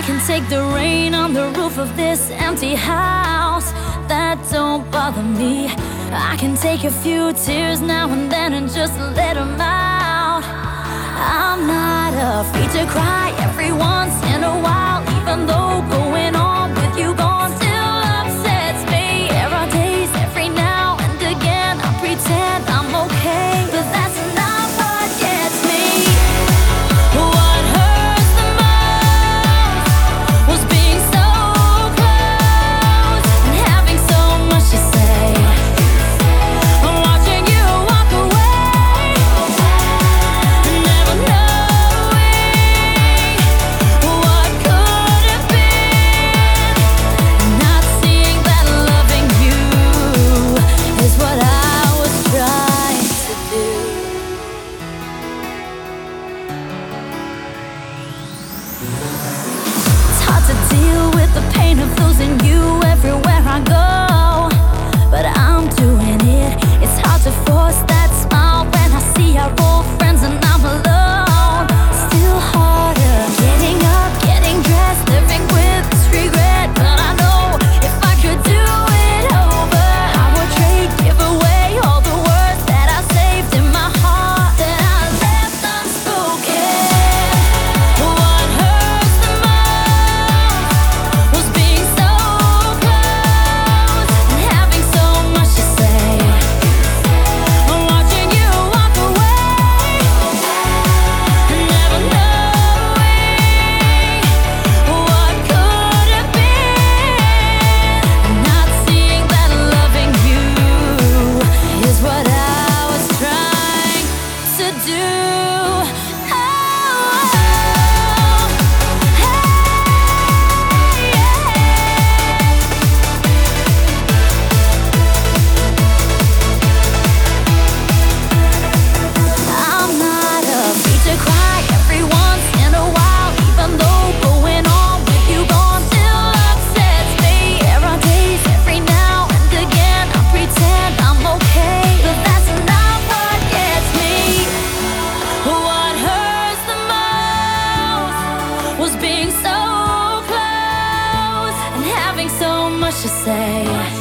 can take the rain on the roof of this empty house. That don't bother me. I can take a few tears now and then and just let them out. I'm not afraid to cry every once in a while, even though going on with you gone still upsets me. There are days every now and again I pretend I'm okay, but that's not what gets me. What hurts the most was being so close and having so much to say. I'm watching you walk away, never knowing what could have been. Not seeing that loving you is what I was trying to do. It's hard to deal with the pain of losing you everywhere I go, but I'm doing it. It's hard to force that smile when I see our old friends and I'm alone. Still harder getting up, getting dressed, living with this regret. But I know if I could do it over, I would trade, give away all the words that I saved in my heart, that I left unspoken. What hurts the most was being so close and having so much to say. I'm watching you walk away, never knowing what could have been. Not seeing that loving you is what I was trying to do. Oh, I'm not afraid to cry every once in a while, even though going on with you gone still upsets me. There are days every now and again I pretend I'm okay, but that's not what gets me. What hurts the most was being so close and having so much to say.